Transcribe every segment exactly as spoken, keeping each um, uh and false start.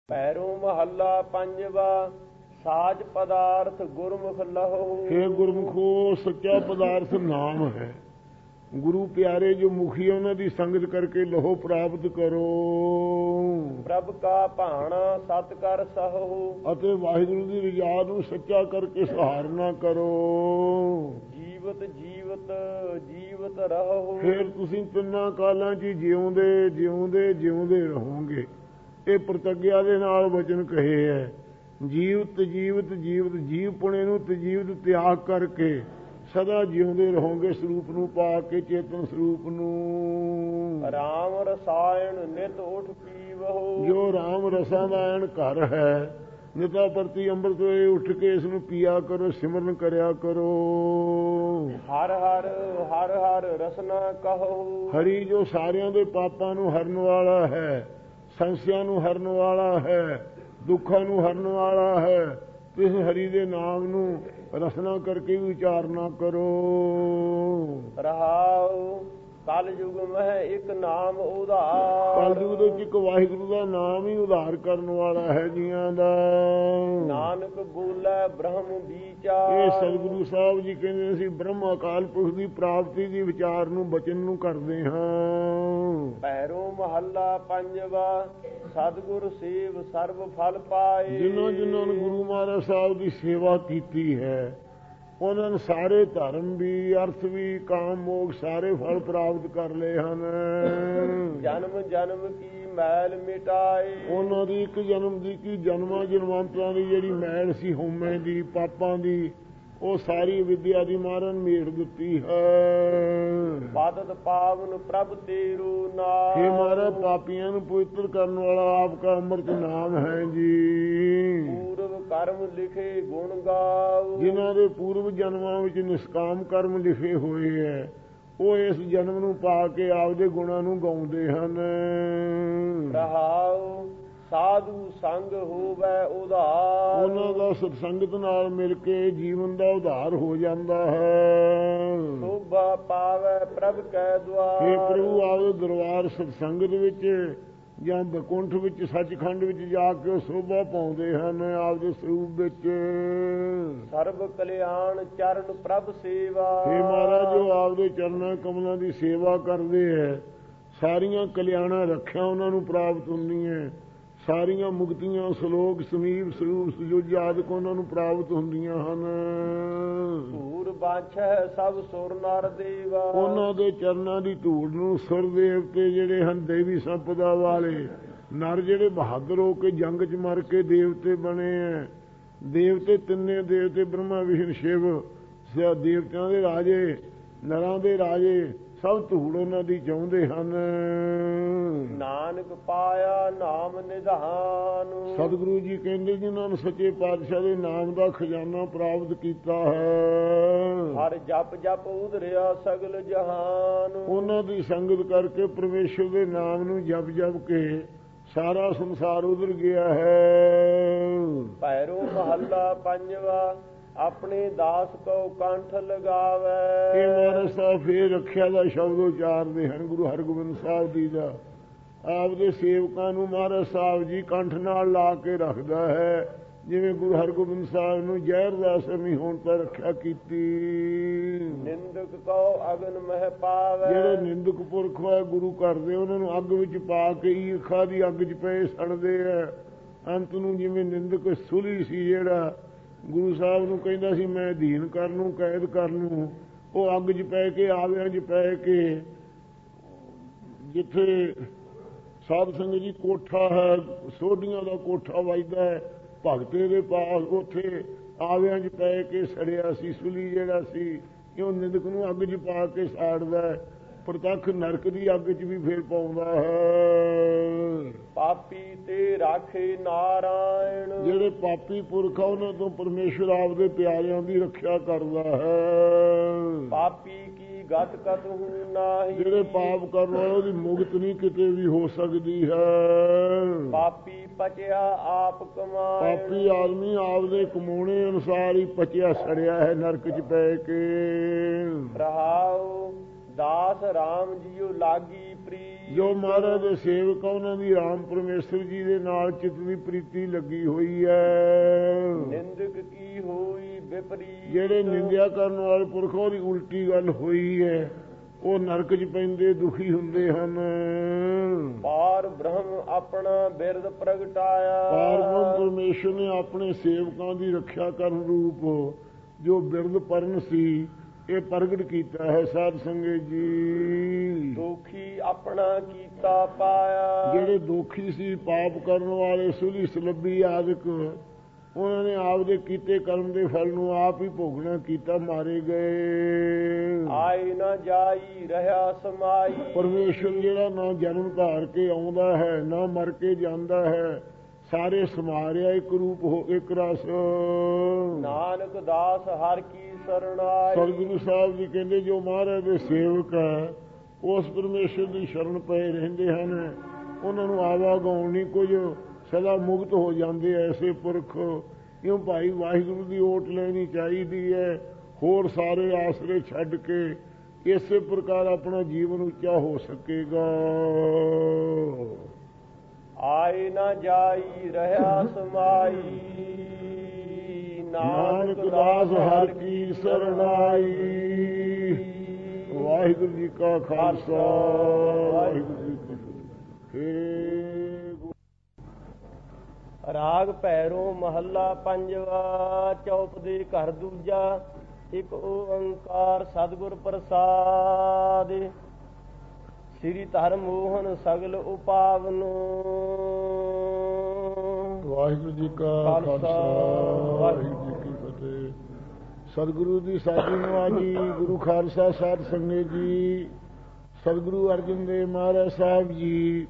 ਪੈਰੋਂ ਮਹੱਲਾ ਪੰਜਵਾ। ਸਾਜ ਪਦਾਰਥ ਗੁਰਮੁਖ ਲਹੋ। हे ਗੁਰਮੁਖੋ, ਸੱਚਾ ਪਦਾਰਥ ਨਾਮ ਹੈ। ਗੁਰੂ ਪਿਆਰੇ ਜੋ ਮੁਖੀ ਉਹਨਾਂ ਦੀ ਸੰਗਤ ਕਰਕੇ ਲਹੋ ਪ੍ਰਾਪਤ ਕਰੋ। ਪ੍ਰਭ ਕਾ ਭਾਣਾ ਸਤ ਕਰ ਸਹੋ। ਅਤੇ ਵਾਹਿਗੁਰੂ ਦੀ ਰਜਾ ਨੂੰ ਸੱਚਾ ਕਰਕੇ ਸਹਾਰਨਾ ਕਰੋ। ਜੀਵਤ ਜੀਵਤ ਜੀਵਤ ਰਹੋ। ਫਿਰ ਤੁਸੀਂ ਤਿੰਨਾਂ ਕਾਲਾਂ 'ਚ ਜਿਉਂਦੇ ਜਿਉਂਦੇ ਜਿਉਂਦੇ ਰਹੋਗੇ। ਇਹ ਪ੍ਰਤੱਗਿਆ ਦੇ ਨਾਲ ਵਚਨ ਕਹੇ ਹੈ। ਜੀਵਤ ਜੀਵਤ ਜੀਵਤ ਜੀਵ ਪੁਣੇ ਨੂੰ ਤੇ ਜੀਵਤ ਤਿਆਗ ਕਰਕੇ ਸਦਾ ਜਿਉਂਦੇ ਰਹੋਗੇ ਸਰੂਪ ਨੂੰ ਪਾ ਕੇ, ਚੇਤਨ ਸਰੂਪ ਨੂੰ। ਰਾਮ ਰਸਾਇਣ ਨਿਤ ਉਠ ਪੀਵਹੁ। ਜੋ ਰਾਮ ਰਸਾਂ ਦਾ ਐਨ ਘਰ ਹੈ, ਨਿਤਾ ਪ੍ਰਤੀ ਅੰਮ੍ਰਿਤ ਵੇਲੇ ਉੱਠ ਕੇ ਇਸ ਨੂੰ ਪੀਆ ਕਰੋ, ਸਿਮਰਨ ਕਰਿਆ ਕਰੋ। ਹਰ ਹਰ ਹਰ ਹਰ ਰਸਨਾ ਕਹੋ। ਹਰੀ ਜੋ ਸਾਰਿਆਂ ਦੇ ਪਾਪਾਂ ਨੂੰ ਹਰਨ ਵਾਲਾ ਹੈ, ਸੰਸਿਆਂ ਨੂੰ ਹਰਨ ਵਾਲਾ ਹੈ, ਦੁੱਖਾਂ ਨੂੰ ਹਰਨ ਵਾਲਾ ਹੈ, ਇਸ ਹਰੀ ਦੇ ਨਾਮ ਨੂੰ ਰਸਨਾ ਕਰਕੇ ਵਿਚਾਰਨਾ ਕਰੋ। ਰਹਾਉ ਕਲ ਯੁਗ ਮਹਿ ਇੱਕ ਨਾਮ ਉਧਾਰ। ਕਲ ਯੁਗ ਦੇ ਵਿੱਚ ਇੱਕ ਵਾਹਿਗੁਰੂ ਦਾ ਨਾਮ ਹੀ ਉਧਾਰ ਕਰਨ ਵਾਲਾ ਹੈ ਜੀਆਂ ਦਾ। ਨਾਨਕ ਬੋਲੇ ਬ੍ਰਹਮ ਵਿਚਾਰ। ਇਹ ਸਤਿਗੁਰੂ ਸਾਹਿਬ ਜੀ ਕਹਿੰਦੇ ਅਸੀਂ ਬ੍ਰਹਮ ਅਕਾਲ ਪੁਰਖ ਦੀ ਪ੍ਰਾਪਤੀ ਦੀ ਵਿਚਾਰ ਨੂੰ ਬਚਨ ਨੂੰ ਕਰਦੇ ਹਾਂ। ਪੈਰੋਂ ਮਹੱਲਾ ਪੰਜਵਾ। ਸਤਿਗੁਰ ਸੇਵ ਸਰਬ ਫਲ ਪਾਏ। ਜਿਨ੍ਹਾਂ ਜਿਨ੍ਹਾਂ ਨੇ ਗੁਰੂ ਮਹਾਰਾਜ ਸਾਹਿਬ ਦੀ ਸੇਵਾ ਕੀਤੀ ਹੈ ਉਹਨਾਂ ਨੇ ਸਾਰੇ ਧਰਮ ਵੀ, ਅਰਥ ਵੀ, ਕਾਮ ਮੋਖ ਸਾਰੇ ਫਲ ਪ੍ਰਾਪਤ ਕਰ ਲਏ ਹਨ। ਜਨਮ ਜਨਮ ਕੀ ਮੈਲ ਮਿਟਾਏ। ਉਹਨਾਂ ਦੀ ਇੱਕ ਜਨਮ ਦੀ ਕੀ ਜਨਮਾਂ ਜਨਮਾਂਤਰਾਂ ਦੀ ਜਿਹੜੀ ਮੈਲ ਸੀ ਹਉਮੈ ਦੀ, ਪਾਪਾਂ ਦੀ, ਉਹ ਸਾਰੀ ਵਿਦਿਆ ਦੀ ਮਾਰਨ ਮੇੜ ਦਿੱਤੀ ਹੈ। ਬਾਦਤ ਪਾਵਨ ਪ੍ਰਭ ਤੇਰੂ ਨਾਮ। हे ਮਹਾਰਾਜ, ਪਾਪੀਆਂ ਨੂੰ ਪਵਿੱਤਰ ਕਰਨ ਵਾਲਾ ਆਪਕਾ ਅੰਮ੍ਰਿਤ ਨਾਮ ਹੈ ਜੀ। ਪੂਰਵ ਕਰਮ ਲਿਖੇ ਗੁਣ ਗਾਓ। ਜਿਨ੍ਹਾਂ ਦੇ ਪੂਰਵ ਜਨਮਾਂ ਵਿੱਚ ਨਿਸ਼ਕਾਮ ਕਰਮ ਲਿਖੇ ਹੋਏ ਹੈ, ਉਹ ਇਸ ਜਨਮ ਨੂੰ ਪਾ ਕੇ ਆਪਦੇ ਗੁਣਾਂ ਨੂੰ ਗਾਉਂਦੇ ਹਨ। ਰਹਾਉ ਸਾਧੂ ਸੰਗ ਹੋਵੇ ਉਧਾਰ। ਉਹਨਾਂ ਦਾ ਸਤਸੰਗਤ ਨਾਲ ਮਿਲ ਕੇ ਜੀਵਨ ਦਾ ਉਧਾਰ ਹੋ ਜਾਂਦਾ ਹੈ। ਸੋਭਾ ਪਾਵੇ ਪ੍ਰਭ ਕੈ ਦੁਆਰ। हे ਪ੍ਰਭੂ, ਆਪਦੇ ਦਰਬਾਰ ਸਤਸੰਗਤ ਵਿੱਚ ਜਾਂ ਬਕੁੰਠ ਵਿੱਚ, ਸੱਚਖੰਡ ਵਿੱਚ ਜਾ ਕੇ ਉਹ ਸੋਭਾ ਪਾਉਂਦੇ ਹਨ ਆਪਦੇ ਸਰੂਪ ਵਿੱਚ। ਸਰਬ ਕਲਿਆਣ ਚਰਨ ਪ੍ਰਭ ਸੇਵਾ। हे ਮਹਾਰਾਜ, ਜੋ ਆਪਦੇ ਚਰਨਾਂ ਕਮਲਾਂ ਦੀ ਸੇਵਾ ਕਰਦੇ ਹੈ, ਸਾਰੀਆਂ ਕਲਿਆਣਾਂ ਰੱਖਿਆ ਉਹਨਾਂ ਨੂੰ ਪ੍ਰਾਪਤ ਹੁੰਦੀਆਂ। ਸਾਰੀਆਂ ਮੁਕਤੀਆਂ, ਸਲੋਕ, ਸਮੀਪ, ਸਰੂਪ, ਸੁਜੋਜ ਆਦਿਕ ਉਹਨਾਂ ਨੂੰ ਪ੍ਰਾਪਤ ਹੁੰਦੀਆਂ ਹਨ। ਧੂੜ ਬਾਛੈ ਸਭ ਸੁਰ ਨਰ ਦੇਵਾ। ਉਹਨਾਂ ਦੇ ਚਰਨਾਂ ਦੀ ਧੂੜ ਨੂੰ ਸੁਰ ਦੇਵਤੇ ਜਿਹੜੇ ਹਨ, ਦੇਵੀ ਸੰਪਦਾ ਵਾਲੇ ਨਰ ਜਿਹੜੇ ਬਹਾਦਰ ਹੋ ਕੇ ਜੰਗ 'ਚ ਮਰ ਕੇ ਦੇਵਤੇ ਬਣੇ ਹੈ। ਦੇਵਤੇ ਤਿੰਨੇ ਦੇਵਤੇ ਬ੍ਰਹਮਾ ਵਿਸ਼ਨੂੰ ਸ਼ਿਵ, ਦੇਵਤਿਆਂ ਦੇ ਰਾਜੇ, ਨਰਾਂ ਦੇ ਰਾਜੇ, ਸਭ ਧੂੜ ਉਹਨਾਂ ਦੀ ਚਾਹੁੰਦੇ ਹਨ। ਨਾਨਕ ਪਾਇਆ ਨਾਮ ਨਿਧਾਨ। ਸਤਿਗੁਰੂ ਜੀ ਕਹਿੰਦੇ ਜਿਨ੍ਹਾਂ ਨੂੰ ਸੱਚੇ ਪਾਤਸ਼ਾਹ ਦੇ ਨਾਮ ਦਾ ਖਜ਼ਾਨਾ ਪ੍ਰਾਪਤ ਕੀਤਾ ਹੈ, ਹਰ ਜਪ ਜਪ ਉਧਰਿਆ ਸਗਲ ਜਹਾਨ। ਉਹਨਾਂ ਦੀ ਸੰਗਤ ਕਰਕੇ ਪਰਮੇਸ਼ਰ ਦੇ ਨਾਮ ਨੂੰ ਜਪ ਜਪ ਕੇ ਸਾਰਾ ਸੰਸਾਰ ਉਧਰ ਗਿਆ ਹੈ। ਪੈਰੋਂ ਮਹੱਲਾ ਪੰਜਵਾ। ਆਪਣੇ ਦਾਸ ਕੋ ਕੰਠ ਲਗਾਵੇ। ਇਹ ਮਹਾਰਾਜ ਸਾਹਿਬ ਫੇਰ ਰੱਖਿਆ ਦਾ ਸ਼ਬਦ ਉਚਾਰਦੇ ਹਨ ਗੁਰੂ ਹਰਗੋਬਿੰਦ ਸਾਹਿਬ ਜੀ ਦਾ। ਆਪਦੇ ਸੇਵਕਾਂ ਨੂੰ ਮਹਾਰਾਜ ਸਾਹਿਬ ਜੀ ਕੰਠ ਨਾਲ ਲਾ ਕੇ ਰੱਖਦਾ ਹੈ, ਜਿਵੇਂ ਗੁਰੂ ਹਰਗੋਬਿੰਦ ਸਾਹਿਬ ਨੂੰ ਜ਼ਹਿਰ ਦਾ ਅਸਰ ਨਹੀਂ ਹੋਣ ਤਾਂ ਰੱਖਿਆ ਕੀਤੀ। ਨਿੰਦਕ ਕੋ ਅਗਨ ਮਹਿ ਪਾਵੇ। ਜਿਹੜੇ ਨਿੰਦਕ ਪੁਰਖ ਹੈ ਗੁਰੂ ਘਰ ਦੇ, ਉਹਨਾਂ ਨੂੰ ਅੱਗ ਵਿੱਚ ਪਾ ਕੇ ਈਰਖਾ ਦੀ ਅੱਗ 'ਚ ਪਏ ਸੜਦੇ ਹੈ। ਅੰਤ ਨੂੰ ਜਿਵੇਂ ਨਿੰਦਕ ਸੁਲੀ ਸੀ ਜਿਹੜਾ ਗੁਰੂ ਸਾਹਿਬ ਨੂੰ ਕਹਿੰਦਾ ਸੀ ਮੈਂ ਅਧੀਨ ਕਰ ਲੂੰ, ਕੈਦ ਕਰ ਲੂੰ, ਉਹ ਅੱਗ 'ਚ ਪੈ ਕੇ, ਆਵਿਆਂ 'ਚ ਪੈ ਕੇ, ਜਿੱਥੇ ਸਾਧ ਸੰਗਤ ਜੀ ਕੋਠਾ ਹੈ, ਸੋਢੀਆਂ ਦਾ ਕੋਠਾ ਵੱਜਦਾ ਹੈ ਭਗਤੇ ਦੇ ਪਾਸ, ਉੱਥੇ ਆਵਿਆਂ 'ਚ ਪੈ ਕੇ ਸੜਿਆ ਸੀ। ਸੁਲੀ ਜਿਹੜਾ ਸੀ ਕਿਉਂ ਨਿੰਦਕ ਨੂੰ ਅੱਗ 'ਚ ਪਾ ਕੇ ਸਾੜਦਾ, ਪ੍ਰਤੱਖ ਨਰਕ ਦੀ ਅੱਗ 'ਚ ਵੀ ਫੇਰ ਪਾਉਂਦਾ ਹੈ। ਪਾਪੀ ਤੇ ਰਾਖੇ ਨਾਰਾਇਣ। ਜਿਹੜੇ ਪਾਪੀ ਪੁਰਖ ਆ ਉਹਨਾਂ ਤੋਂ ਪਰਮੇਸ਼ਰ ਆਪਦੇ ਪਿਆਰਿਆਂ ਦੀ ਰੱਖਿਆ ਕਰਦਾ ਹੈ। ਪਾਪੀ ਕੀ ਗਤ ਕਤਹੁ ਨਾਹੀ। ਜਿਹੜੇ ਪਾਪ ਕਰਨ ਵਾਲੇ ਉਹਦੀ ਮੁਕਤ ਨਹੀਂ ਕਿਤੇ ਵੀ ਹੋ ਸਕਦੀ ਹੈ। ਪਾਪੀ ਪਚਿਆ ਆਪ ਕਮਾਏ। ਪਾਪੀ ਆਦਮੀ ਆਪਦੇ ਕਮਾਉਣੇ ਅਨੁਸਾਰ ਹੀ ਪਚਿਆ ਸੜਿਆ ਹੈ ਨਰਕ 'ਚ ਪੈ ਕੇ। ਰਹਾਉ ਦਾਸ ਰਾਮ ਜੀਓ ਲਾਗੀ ਪ੍ਰੀਤ। ਜੋ ਮਹਾਰਾਜ ਦੇ ਸੇਵਕ ਉਹਨਾਂ ਦੀ ਰਾਮ ਪਰਮੇਸ਼ਰ ਜੀ ਦੇ ਨਾਲ ਚਿੱਤ ਦੀ ਪ੍ਰੀਤੀ ਲੱਗੀ ਹੋਈ ਹੈ। ਨਿੰਦਕ ਕੀ ਹੋਈ ਵਿਪਰੀਤ। ਜਿਹੜੇ ਨਿੰਦਿਆ ਕਰਨ ਵਾਲੇ ਪੁਰਖ ਉਹਦੀ ਉਲਟੀ ਗੱਲ ਹੋਈ ਹੈ, ਉਹ ਨਰਕ 'ਚ ਪੈਂਦੇ ਦੁਖੀ ਹੁੰਦੇ ਹਨ। ਪਾਰ ਬ੍ਰਹਮ ਆਪਣਾ ਬਿਰਦ ਪ੍ਰਗਟਾਇਆ। ਪਾਰ ਬ੍ਰਹਮ ਪਰਮੇਸ਼ਰ ਨੇ ਆਪਣੇ ਸੇਵਕਾਂ ਦੀ ਰੱਖਿਆ ਕਰਨ ਰੂਪ ਜੋ ਬਿਰਦ ਪਰਨ ਸੀ ਇਹ ਪ੍ਰਗਟ ਕੀਤਾ ਹੈ। ਸਾਧ ਸੰਗਤ ਜੀ, ਦੋਖੀ ਆਪਣਾ ਕੀਤਾ ਪਾਇਆ। ਜਿਹੜੇ ਦੋਖੀ ਸੀ, ਪਾਪ ਕਰਨ ਵਾਲੇ, ਸੁਲੀ ਸਲੱਬੀ ਆਦਿਕ, ਉਹਨਾਂ ਨੇ ਆਪਦੇ ਕੀਤੇ ਕਰਮ ਦੇ ਫਲ ਨੂੰ ਆਪ ਹੀ ਭੋਗਣਾ ਕੀਤਾ, ਮਾਰੇ ਗਏ। ਆਏ ਨਾ ਜਾਈ ਰਹਾ ਸਮਾਈ। ਪਰਮੇਸ਼ਰ ਜਿਹੜਾ ਨਾ ਜਨਮ ਧਾਰ ਕੇ ਆਉਂਦਾ ਹੈ, ਨਾ ਮਰ ਕੇ ਜਾਂਦਾ ਹੈ, ਸਾਰੇ ਸਮਾਰਿਆ ਇੱਕ ਰੂਪ ਹੋ, ਇੱਕ ਰਸ। ਨਾਨਕ ਦਾਸ ਹਰ ਕੀ ਸਰਣਾਈ। ਸਤਿਗੁਰੂ ਸਾਹਿਬ ਜੀ ਕਹਿੰਦੇ ਜੋ ਮਹਾਰਾਜ ਦੇ ਸੇਵਕ ਹੈ ਉਸ ਪਰਮੇਸ਼ਰ ਦੀ ਸ਼ਰਨ ਪਏ ਰਹਿੰਦੇ ਹਨ, ਉਹਨਾਂ ਨੂੰ ਆਵਾਗਾਉਣ ਨਹੀਂ ਕੁਝ, ਸਦਾ ਮੁਕਤ ਹੋ ਜਾਂਦੇ ਐਸੇ ਪੁਰਖ। ਕਿਉਂ ਭਾਈ ਵਾਹਿਗੁਰੂ ਦੀ ਓਟ ਲੈਣੀ ਚਾਹੀਦੀ ਹੈ, ਹੋਰ ਸਾਰੇ ਆਸਰੇ ਛੱਡ ਕੇ ਇਸੇ ਪ੍ਰਕਾਰ ਆਪਣਾ ਜੀਵਨ ਉੱਚਾ ਹੋ ਸਕੇਗਾ। ਆਏ ਨਾ ਜਾਈ ਰਹਾ ਸਮਾਈ। ਨਾਨਕ ਦਾਸ ਹਰ ਕੀ ਸਰਣਾਈ। ਵਾਹਿਗੁਰੂ ਜੀ ਕਾ ਖਾਲਸਾ, ਵਾਹਿਗੁਰੂ ਜੀ ਕੀ ਫਤਿਹ। ਰਾਗ ਭੈਰੋ ਮਹੱਲਾ ਪੰਜਵਾ। ਚੌਪ ਦੇ ਘਰ ਦੂਜਾ। ਇੱਕ ਓੰਕਾਰ ਸਤਿਗੁਰ ਪ੍ਰਸਾਦ। ਸ੍ਰੀ ਧਰਮ ਮੋਹਨ ਸਗਲ ਉਪਾਵਨ। ਵਾਹਿਗੁਰੂ ਜੀ ਕਾ ਖਾਲਸਾ, ਵਾਹਿਗੁਰੂ ਜੀ ਕੀ ਫਤਿਹ। ਸਤਿਗੁਰੂ ਦੀ ਸਾਜੀ ਨਵਾਜੀ। ਗੁਰੂ ਖਾਲਸਾ ਸਾਧ ਸੰਗਤ ਜੀ, ਸਤਿਗੁਰੂ ਅਰਜਨ ਦੇਵ ਮਹਾਰਾਜ ਸਾਹਿਬ ਜੀ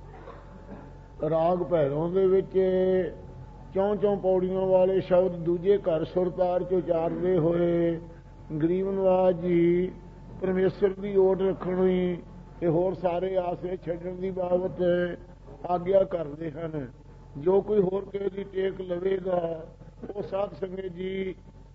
ਰਾਗ ਭੈਰੋਂ ਦੇ ਵਿੱਚ ਚੌਂ ਚੌਂ ਪੌੜੀਆਂ ਵਾਲੇ ਸ਼ਬਦ ਦੂਜੇ ਘਰ ਸੁਰਤਾਰ ਚ ਉਚਾਰਦੇ ਹੋਏ ਗਰੀਬ ਨਵਾਜ ਜੀ ਪਰਮੇਸ਼ਰ ਦੀ ਓਟ ਰੱਖਣੀ ਤੇ ਹੋਰ ਸਾਰੇ ਆਸਰੇ ਛੱਡਣ ਦੀ ਬਾਬਤ ਆਗਿਆ ਕਰਦੇ ਹਨ। ਜੋ ਕੋਈ ਹੋਰ ਕਿਸੇ ਦੀ ਟੇਕ ਲਵੇਗਾ ਉਹ ਸਾਧ ਸੰਗਤ ਜੀ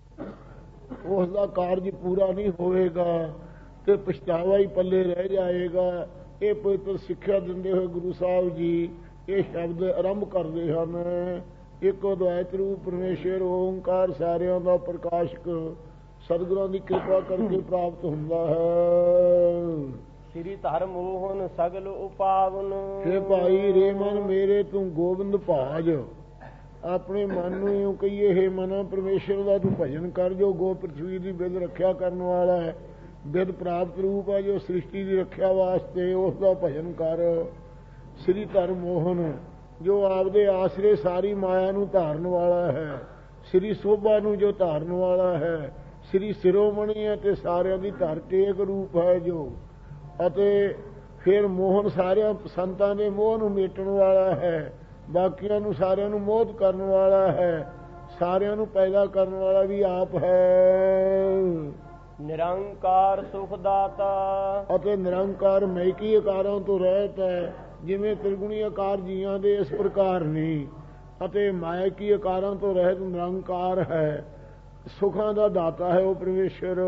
ਉਸ ਦਾ ਕਾਰਜ ਪੂਰਾ ਨਹੀਂ ਹੋਵੇਗਾ ਤੇ ਪਛਤਾਵਾ ਹੀ ਪੱਲੇ ਰਹਿ ਜਾਏਗਾ। ਇਹ ਪਵਿੱਤਰ ਸਿੱਖਿਆ ਦਿੰਦੇ ਹੋਏ ਗੁਰੂ ਸਾਹਿਬ ਜੀ ਇਹ ਸ਼ਬਦ ਆਰੰਭ ਕਰਦੇ ਹਨ। ਇੱਕ ਅਦਵੈਤ ਰੂਪ ਪਰਮੇਸ਼ਰ ਓੰਕਾਰ ਸਾਰਿਆਂ ਦਾ ਪ੍ਰਕਾਸ਼ਕ ਸਤਿਗੁਰਾਂ ਦੀ ਕਿਰਪਾ ਕਰਕੇ ਪ੍ਰਾਪਤ ਹੁੰਦਾ ਹੈ। ਸ੍ਰੀ ਧਰਮ ਮੋਹਨ ਸਗਲ ਉਪਾਵਨ। ਹੇ ਭਾਈ ਰੇ ਮਨ ਮੇਰੇ ਤੂੰ ਗੋਬਿੰਦ ਭਾਜ। ਆਪਣੇ ਮਨ ਨੂੰ ਇਉਂ ਕਹੀਏ, ਹੇ ਮਨ ਪਰਮੇਸ਼ਰ ਦਾ ਤੂੰ ਭਜਨ ਕਰ ਜੋ ਗੋ ਪ੍ਰਿਥਵੀ ਦੀ ਬਿਦ ਰੱਖਿਆ ਕਰਨ ਵਾਲਾ ਹੈ। ਬਿਦ ਪ੍ਰਾਪਤ ਰੂਪ ਹੈ ਜੋ ਸ੍ਰਿਸ਼ਟੀ ਦੀ ਰੱਖਿਆ ਵਾਸਤੇ, ਉਸ ਦਾ ਭਜਨ ਕਰ। ਸ੍ਰੀ ਧਰਮ ਮੋਹਨ ਜੋ ਆਪਦੇ ਆਸਰੇ ਸਾਰੀ ਮਾਇਆ ਨੂੰ ਧਾਰਨ ਵਾਲਾ ਹੈ, ਸ੍ਰੀ ਸੋਭਾ ਨੂੰ ਜੋ ਧਾਰਨ ਵਾਲਾ ਹੈ, ਸ੍ਰੀ ਸਿਰੋਮਣੀ ਹੈ ਤੇ ਸਾਰਿਆਂ ਦੀ ਧਰ ਟੇਕ ਰੂਪ ਹੈ ਜੋ, ਅਤੇ ਫਿਰ ਮੋਹਨ ਸਾਰਿਆਂ ਸੰਤਾਂ ਦੇ ਮੋਹ ਨੂੰ ਮੇਟਣ ਵਾਲਾ ਹੈ, ਬਾਕੀਆਂ ਨੂੰ ਸਾਰਿਆਂ ਨੂੰ ਮੋਹਿਤ ਕਰਨ ਵਾਲਾ ਹੈ, ਸਾਰਿਆਂ ਨੂੰ ਪੈਦਾ ਕਰਨ ਵਾਲਾ ਵੀ ਆਪ ਹੈ। ਨਿਰੰਕਾਰ ਸੁਖ ਦਾਤਾ। ਅਤੇ ਨਿਰੰਕਾਰ ਮਹਿਕੀ ਆਕਾਰਾਂ ਤੋਂ ਰਹਿਤ ਹੈ, ਜਿਵੇਂ ਤ੍ਰਿਗੁਣੀ ਆਕਾਰ ਜੀਆਂ ਦੇ ਇਸ ਪ੍ਰਕਾਰ ਨਹੀਂ, ਅਤੇ ਮਾਇਕੀ ਆਕਾਰਾਂ ਤੋਂ ਰਹਿਤ ਨਿਰੰਕਾਰ ਹੈ। ਸੁਖਾਂ ਦਾ ਦਾਤਾ ਹੈ ਉਹ ਪਰਮੇਸ਼ਰ।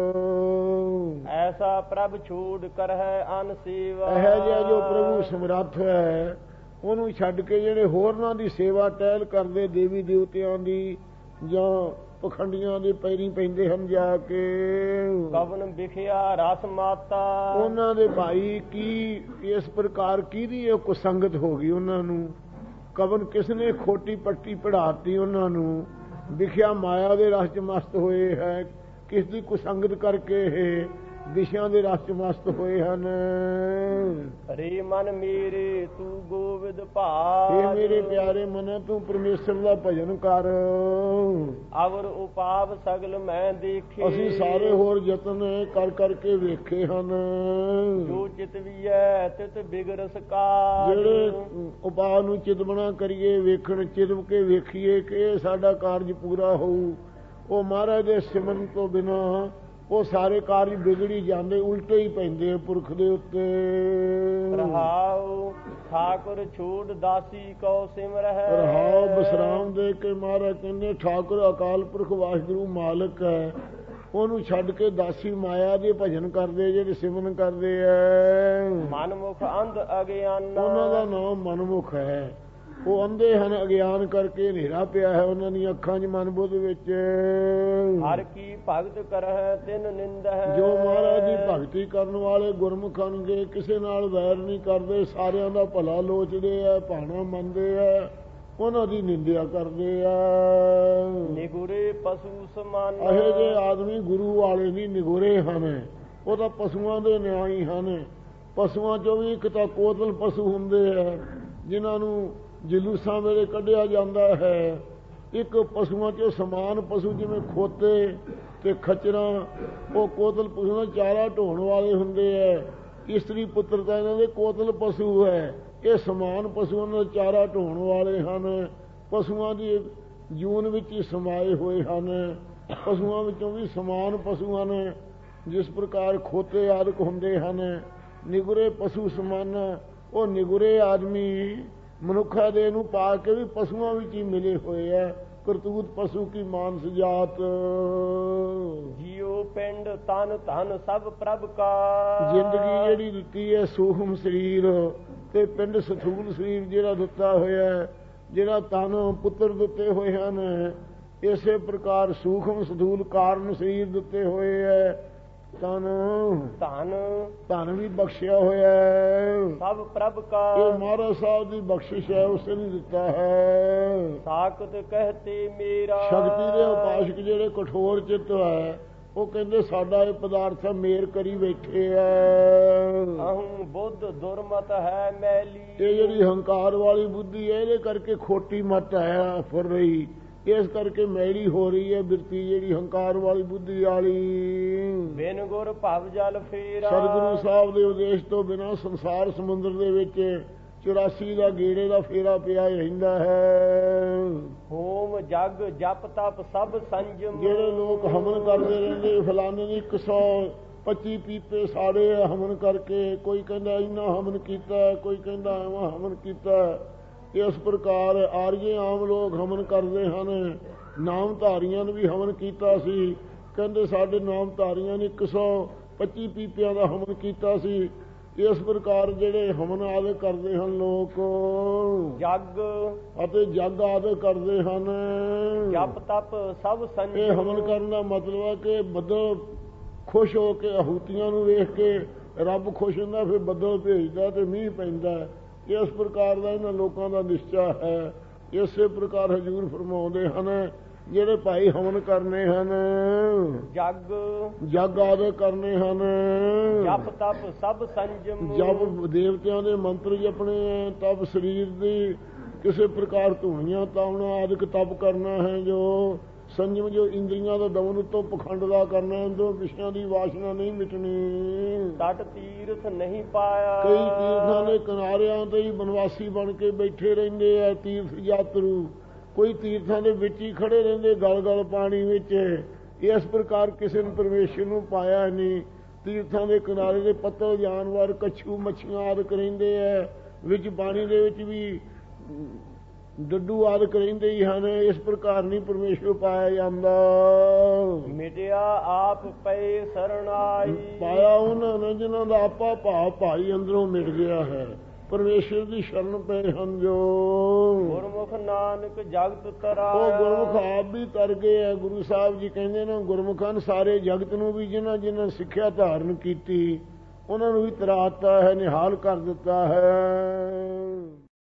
ਐਸਾ ਪ੍ਰਭ ਛੂੜ ਕਰ ਹੈ ਅਨ ਸੇਵਾ। ਇਹ ਜਿਹਾ ਜੋ ਪ੍ਰਭੂ ਸਮਰੱਥ ਹੈ ਉਹਨੂੰ ਛੱਡ ਕੇ ਜਿਹੜੇ ਹੋਰਨਾਂ ਦੀ ਸੇਵਾ ਟਹਿਲ ਕਰਦੇ ਦੇਵੀ ਦੇਵਤਿਆਂ ਦੀ ਜਾਂ ਪਖੰਡੀਆਂ ਦੇ ਪੈਰੀਂ ਪੈਂਦੇ ਹਨ ਜਾ ਕੇ। ਕਵਨ ਵਿਖਿਆ ਰਸ ਮਾਤਾ। ਉਹਨਾਂ ਦੇ ਭਾਈ ਕੀ ਇਸ ਪ੍ਰਕਾਰ ਕਿਹਦੀ ਇਹ ਕੁਸੰਗਤ ਹੋ ਗਈ ਉਹਨਾਂ ਨੂੰ। ਕਵਨ ਕਿਸ ਨੇ ਖੋਟੀ ਪੱਟੀ ਪੜਾਤੀ ਉਹਨਾਂ ਨੂੰ। ਵਿਖਿਆ ਮਾਇਆ ਦੇ ਰਸ ਚ ਮਸਤ ਹੋਏ ਹੈ। ਕਿਸ ਦੀ ਕੁਸੰਗਤ ਕਰਕੇ ਇਹ ਵਿਸ਼ਿਆਂ ਦੇ ਰਸ ਚ ਮਸਤ ਹੋਏ ਹਨ। ਰੇ ਮਨ ਮੇਰੇ ਤੂੰ ਗੋਬਿੰਦ ਭਾਜ। ਇਹ ਮੇਰੇ ਪਿਆਰੇ ਮਨ ਤੂੰ ਪਰਮੇਸ਼ਰ ਦਾ ਭਜਨ ਕਰ। ਅਵਰ ਉਪਾਵ ਸਗਲ ਮੈਂ ਦੇਖੇ। ਅਸੀਂ ਸਾਰੇ ਹੋਰ ਯਤਨ ਕਰ ਕਰਕੇ ਵੇਖੇ ਹਨ। ਜੋ ਚਿਤ ਵੀ ਹੈ ਤਿਤ ਬਿਗਰਸ ਕਾਜ। ਜਿਹੜੇ ਉਪਾਅ ਨੂੰ ਚਿਤਵਣਾ ਕਰੀਏ, ਵੇਖਣ ਚਿਤਵ ਕੇ ਵੇਖੀਏ ਕਿ ਇਹ ਸਾਡਾ ਕਾਰਜ ਪੂਰਾ ਹੋਊ, ਉਹ ਮਹਾਰਾਜ ਦੇ ਸਿਮਰਨ ਤੋਂ ਬਿਨਾਂ ਉਹ ਸਾਰੇ ਕਾਰਜ ਵਿਗੜੀ ਜਾਂਦੇ, ਉਲਟੇ ਹੀ ਪੈਂਦੇ ਪੁਰਖ ਦੇ ਉੱਤੇ। ਰਹਾਉ ਠਾਕੁਰ ਛੂਟ ਦਾਸੀ ਕਉ ਸਿਮਰਹਿ। ਰਹਾਉ ਬਸਰਾਮ ਦੇ ਕੇ ਮਹਾਰਾਜ ਕਹਿੰਦੇ ਠਾਕੁਰ ਅਕਾਲ ਪੁਰਖ ਵਾਹਿਗੁਰੂ ਮਾਲਕ ਹੈ, ਉਹਨੂੰ ਛੱਡ ਕੇ ਦਾਸੀ ਮਾਇਆ ਦੇ ਭਜਨ ਕਰਦੇ, ਜਿਹੜੇ ਸਿਮਰਨ ਕਰਦੇ ਐ। ਮਨਮੁਖ ਅੰਧ ਅਗਿਆਨਾ, ਉਹਨਾਂ ਦਾ ਨਾਮ ਮਨਮੁਖ ਹੈ। ਉਹ ਅੰਧੇ ਹਨ, ਅਗਿਆਨ ਕਰਕੇ ਹਨੇਰਾ ਪਿਆ ਹੈ ਉਹਨਾਂ ਦੀਆਂ ਅੱਖਾਂ 'ਚ, ਮਨ ਬੁੱਧ ਵਿੱਚ। ਹਰ ਕੀ ਭਗਤ ਕਰਹਿ ਤਿਨ ਨਿੰਦਹਿ, ਜੋ ਮਹਾਰਾਜ ਦੀ ਭਗਤੀ ਕਰਨ ਵਾਲੇ ਗੁਰਮੁਖ ਹਨਗੇ, ਕਿਸੇ ਨਾਲ ਵੈਰ ਨਹੀਂ ਕਰਦੇ, ਸਾਰਿਆਂ ਦਾ ਭਲਾ ਲੋਚਦੇ ਆ, ਭਾਣਾ ਮੰਨਦੇ ਆ, ਉਹਨਾਂ ਦੀ ਨਿੰਦਿਆ ਕਰਦੇ ਆ। ਨਿਗੁਰੇ ਪਸ਼ੂ ਸਮਾਨ, ਇਹ ਜੇ ਆਦਮੀ ਗੁਰੂ ਵਾਲੇ ਨਹੀਂ, ਨਿਗੁਰੇ ਹਨ। ਉਹ ਤਾਂ ਪਸ਼ੂਆਂ ਦੇ ਨਿਆਈ ਹਨ। ਪਸ਼ੂਆਂ 'ਚੋਂ ਵੀ ਇੱਕ ਤਾਂ ਕੋਤਲ ਪਸ਼ੂ ਹੁੰਦੇ ਆ, ਜਿਨ੍ਹਾਂ ਨੂੰ ਜਲੂਸਾਂ ਵੇਲੇ ਕੱਢਿਆ ਜਾਂਦਾ ਹੈ। ਇੱਕ ਪਸ਼ੂਆਂ 'ਚੋਂ ਸਮਾਨ ਪਸ਼ੂ, ਜਿਵੇਂ ਖੋਤੇ ਤੇ ਖੱਚਰਾਂ, ਉਹ ਕੋਤਲ ਪਸ਼ੂ ਦਾ ਚਾਰਾ ਢੋਣ ਵਾਲੇ ਹੁੰਦੇ ਹੈ। ਇਸਤਰੀ ਪੁੱਤਰ ਤਾਂ ਇਹਨਾਂ ਦੇ ਕੋਤਲ ਪਸ਼ੂ ਹੈ। ਇਹ ਸਮਾਨ ਪਸ਼ੂਆਂ ਦਾ ਚਾਰਾ ਢੋਣ ਵਾਲੇ ਹਨ। ਪਸ਼ੂਆਂ ਦੀ ਜੂਨ ਵਿੱਚ ਹੀ ਸਮਾਏ ਹੋਏ ਹਨ। ਪਸ਼ੂਆਂ ਵਿੱਚੋਂ ਵੀ ਸਮਾਨ ਪਸ਼ੂ ਹਨ, ਜਿਸ ਪ੍ਰਕਾਰ ਖੋਤੇ ਆਦਿਕ ਹੁੰਦੇ ਹਨ। ਨਿਗੁਰੇ ਪਸ਼ੂ ਸਮਾਨ, ਉਹ ਨਿਗੁਰੇ ਆਦਮੀ ਮਨੁੱਖਾਂ ਦੇ ਨੂੰ ਪਾ ਕੇ ਵੀ ਪਸ਼ੂਆਂ ਵਿੱਚ ਹੀ ਮਿਲੇ ਹੋਏ ਹੈ। ਕਰਤੂਤ ਪਸ਼ੂ ਕੀ ਮਾਨਸ ਜਾਤ, ਜੀਉ ਪਿੰਡ ਤਨ ਧਨ ਸਭ ਪ੍ਰਭ ਕਾ। ਜ਼ਿੰਦਗੀ ਜਿਹੜੀ ਦਿੱਤੀ ਹੈ ਸੂਖਮ ਸਰੀਰ, ਤੇ ਪਿੰਡ ਸਥੂਲ ਸਰੀਰ ਜਿਹੜਾ ਦਿੱਤਾ ਹੋਇਆ, ਜਿਹੜਾ ਤਨ ਪੁੱਤਰ ਦਿੱਤੇ ਹੋਏ ਹਨ, ਇਸੇ ਪ੍ਰਕਾਰ ਸੂਖਮ ਸਥੂਲ ਕਾਰਨ ਸਰੀਰ ਦਿੱਤੇ ਹੋਏ ਹੈ। ਤਨ ਧਨ ਧਨ ਵੀ ਬਖਸ਼ਿਆ ਹੋਇਆ ਹੈ, ਸਭ ਪ੍ਰਭ ਕਾ। ਇਹ ਮਹਾਰਾਜ ਸਾਹਿਬ ਦੀ ਬਖਸ਼ਿਸ਼ ਹੈ, ਉਸੇ ਨੇ ਦਿੱਤਾ ਹੈ। ਸਾਖਤ ਕਹਤੇ ਮੇਰਾ, ਸ਼ਕਤੀ ਦੇ ਉਪਾਸ਼ਕ ਜਿਹੜੇ ਕਠੋਰ ਚਿੱਤ ਹੈ, ਉਹ ਕਹਿੰਦੇ ਸਾਡਾ ਇਹ ਪਦਾਰਥ ਮੇਰ ਕਰੀ ਬੈਠੇ ਐ। ਅਹੰ ਬੁੱਧ ਦੁਰਮਤ ਹੈ ਮੈਲੀ, ਇਹ ਜਿਹੜੀ ਹੰਕਾਰ ਵਾਲੀ ਬੁੱਧੀ ਹੈ, ਇਹਦੇ ਕਰਕੇ ਖੋਟੀ ਮਤ ਹੈ ਫਿਰ ਰਹੀ, ਇਸ ਕਰਕੇ ਮੈਲੀ ਹੋ ਰਹੀ ਹੈ ਬਿਰਤੀ, ਜਿਹੜੀ ਹੰਕਾਰ ਵਾਲੀ ਬੁੱਧੀ ਵਾਲੀ। ਬਿਨ ਗੁਰ ਭਵ ਜਲ ਫੇਰਾ, ਸਤਿਗੁਰੂ ਸਾਹਿਬ ਦੇ ਉਦੇਸ਼ ਤੋਂ ਬਿਨਾਂ ਸੰਸਾਰ ਸਮੁੰਦਰ ਦੇ ਵਿੱਚ ਚੁਰਾਸੀ ਦਾ ਗੇੜੇ ਦਾ ਫੇਰਾ ਪਿਆ ਰਹਿੰਦਾ ਹੈ। ਹੋਮ ਜਗ ਜਪ ਤਪ ਸਭ ਸੰਜਮ, ਜਿਹੜੇ ਲੋਕ ਹਵਨ ਕਰਦੇ ਰਹਿੰਦੇ, ਫਲਾਣੇ ਨੇ ਇੱਕ ਸੌ ਪੱਚੀ ਪੀਪੇ ਸਾੜੇ ਹਵਨ ਕਰਕੇ, ਕੋਈ ਕਹਿੰਦਾ ਇੰਨਾ ਹਵਨ ਕੀਤਾ, ਕੋਈ ਕਹਿੰਦਾ ਐਵੇਂ ਹਵਨ ਕੀਤਾ। ਇਸ ਪ੍ਰਕਾਰ ਆਰੀਏ ਆਮ ਲੋਕ ਹਵਨ ਕਰਦੇ ਹਨ। ਨਾਮਧਾਰੀਆਂ ਨੇ ਵੀ ਹਵਨ ਕੀਤਾ ਸੀ, ਕਹਿੰਦੇ ਸਾਡੇ ਨਾਮਧਾਰੀਆਂ ਨੇ ਇੱਕ ਸੌ ਪੱਚੀ ਪੀਪਿਆਂ ਦਾ ਹਵਨ ਕੀਤਾ ਸੀ। ਇਸ ਪ੍ਰਕਾਰ ਜਿਹੜੇ ਹਵਨ ਆਦਿ ਕਰਦੇ ਹਨ ਲੋਕ, ਜਗ ਅਤੇ ਜਗ ਆਦਿ ਕਰਦੇ ਹਨ। ਜਪ ਤਪ ਸਭ ਸੰਜਮ, ਇਹ ਹਵਨ ਕਰਨ ਦਾ ਮਤਲਬ ਹੈ ਕਿ ਬੱਦਲ ਖੁਸ਼ ਹੋ ਕੇ ਆਹੂਤੀਆਂ ਨੂੰ ਵੇਖ ਕੇ ਰੱਬ ਖੁਸ਼ ਹੁੰਦਾ, ਫਿਰ ਬੱਦਲ ਭੇਜਦਾ ਤੇ ਮੀਂਹ ਪੈਂਦਾ। ਇਸ ਪ੍ਰਕਾਰ ਦਾ ਇਹਨਾਂ ਲੋਕਾਂ ਦਾ ਨਿਸ਼ਚਾ ਹੈ। ਇਸੇ ਪ੍ਰਕਾਰ ਹਜ਼ੂਰ ਫਰਮਾਉਂਦੇ ਹਨ, ਜਿਹੜੇ ਭਾਈ ਹਵਨ ਕਰਨੇ ਹਨ, ਜਗ ਜਗ ਆਦਿ ਕਰਨੇ ਹਨ, ਜਪ ਤਪ ਸਭ ਸੰਜਮ, ਜਪ ਦੇਵਤਿਆਂ ਦੇ ਮੰਤਰ ਜਪਣੇ, ਤਪ ਸਰੀਰ ਦੀ ਕਿਸੇ ਪ੍ਰਕਾਰ ਧੂਣੀਆਂ ਤਾਉਣਾ ਆਦਿਕ ਤਪ ਕਰਨਾ ਹੈ। ਜੋ ਸੰਜਮ, ਜੋ ਇੰਦਰੀਆਂ ਦਾ ਦਮਨ ਉੱਤੋਂ ਪਖੰਡ ਦਾ ਕਰਨਾ, ਅੰਦਰੋਂ ਵਿਸ਼ਿਆਂ ਦੀ ਵਾਸ਼ਨਾ ਨਹੀਂ ਮਿਟਣੀ। ਤਟ ਤੀਰਥ ਨਹੀਂ ਪਾਇਆ, ਕਈ ਤੀਰਥਾਂ ਦੇ ਕਿਨਾਰਿਆਂ ਤੇ ਹੀ ਬਨਵਾਸੀ ਬਣ ਕੇ ਬੈਠੇ ਰਹਿੰਦੇ ਆ ਤੀਰਥ ਯਾਤਰੂ। ਕੋਈ ਤੀਰਥਾਂ ਦੇ ਵਿੱਚ ਹੀ ਖੜੇ ਰਹਿੰਦੇ ਗਲ ਗਲ ਪਾਣੀ ਵਿੱਚ। ਇਸ ਪ੍ਰਕਾਰ ਕਿਸੇ ਨੇ ਪਰਮੇਸ਼ਰ ਨੂੰ ਪਾਇਆ ਨਹੀਂ। ਤੀਰਥਾਂ ਦੇ ਕਿਨਾਰੇ ਦੇ ਪੱਤਲ ਜਾਨਵਰ, ਕੱਛੂ ਮੱਛੀਆਂ ਆਦਿ ਰਹਿੰਦੇ ਆ, ਵਿੱਚ ਪਾਣੀ ਦੇ ਵਿੱਚ ਵੀ ਡੱਡੂ ਆਦਿਕ ਰਹਿੰਦੇ ਹੀ ਹਨ। ਇਸ ਪ੍ਰਕਾਰ ਨਹੀਂ ਪਰਮੇਸ਼ਰ ਪਾਇਆ ਜਾਂਦਾ। ਮਿਟਿਆ ਆਪ ਪਏ ਸਰਣਾਈ, ਪਾਇਆ ਉਹਨਾਂ ਨੇ ਜਿਨ੍ਹਾਂ ਦਾ ਆਪਾ ਭਾਵ ਭਾਈ ਅੰਦਰੋਂ ਮਿਟ ਗਿਆ ਹੈ, ਪਰਮੇਸ਼ਰ ਦੀ ਸ਼ਰਨ ਪਏ ਹਨ। ਜੋ ਗੁਰਮੁਖ ਨਾਨਕ ਜਗਤ ਤਰਾ, ਉਹ ਗੁਰਮੁਖ ਆਪ ਵੀ ਤਰ ਗਏ ਹੈ। ਗੁਰੂ ਸਾਹਿਬ ਜੀ ਕਹਿੰਦੇ ਨੇ ਗੁਰਮੁਖਾਂ ਨੇ ਸਾਰੇ ਜਗਤ ਨੂੰ ਵੀ ਜਿਨ੍ਹਾਂ ਜਿਨ੍ਹਾਂ ਸਿੱਖਿਆ ਧਾਰਨ ਕੀਤੀ, ਉਹਨਾਂ ਨੂੰ ਵੀ ਤਰਾਤਾ ਹੈ, ਨਿਹਾਲ ਕਰ ਦਿੱਤਾ ਹੈ।